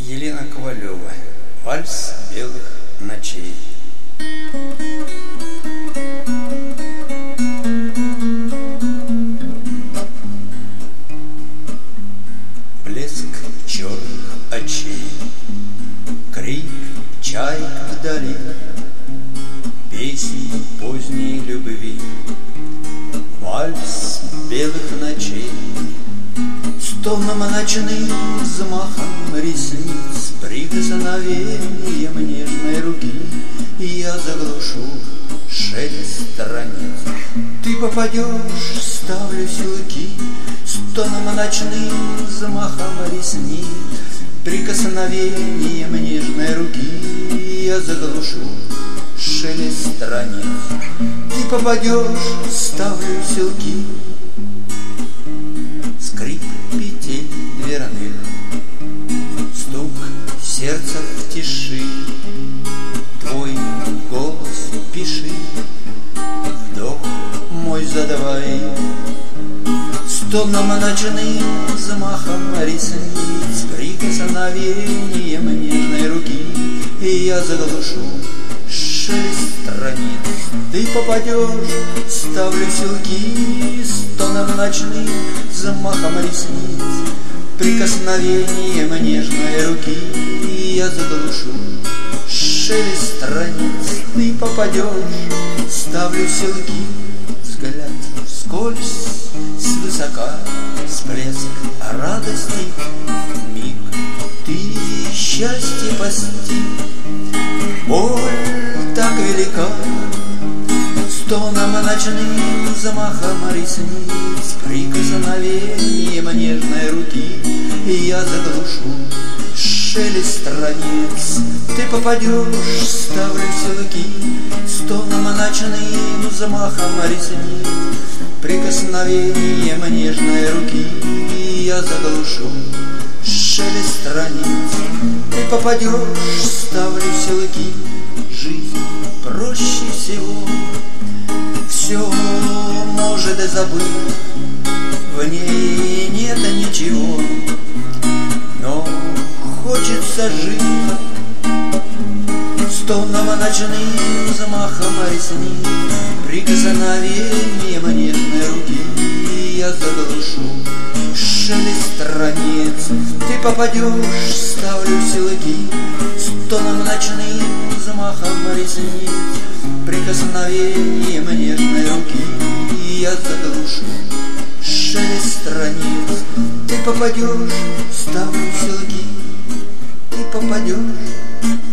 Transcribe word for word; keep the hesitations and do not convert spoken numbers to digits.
Елена Ковалева. Вальс белых ночей. Блеск черных очей, крик чаек вдали, песни поздней любви, вальс белых ночей. С томным ночным взмахом ресниц, прикосновением нежной руки я заглушу шелест страниц. Ты попадешь, ставлю силки, с томным ночным взмахом ресниц, прикосновением нежной руки я заглушу шелест страниц. Ты попадешь, ставлю силки, скрип петель дверных, стук сердца в тиши, твой голос пиши, вдох мой задавай. С томным ночным взмахом ресниц, прикосновением нежной руки я заглушу шелест страниц. Ты попадешь, ставлю силки, с томным ночным взмахом ресниц, прикосновением нежной руки я заглушу шелест страниц. Ты попадешь, ставлю силки, взгляд вскользь, свысока, всплеск радости, миг ты счастье постиг. Боль так велика, с томным ночным взмахом ресниц, прикосновением нежной руки я заглушу шелест страниц. Ты попадешь, ставлю силки, с томным ночным взмахом ресниц, прикосновением нежной руки я заглушу шелест страниц. Ты попадешь, ставлю силки, жизнь проще всего, все может забыть, в ней нет ничего, но хочется жить. С томным ночным взмахом ресниц, прикосновением нежной руки я заглушу шелест страниц. Ты попадешь, ставлю силки, с томным ночным взмахом ресниц, прикосновением нежной руки я заглушу шелест страниц. Ты попадешь, ставлю силки, ты попадешь.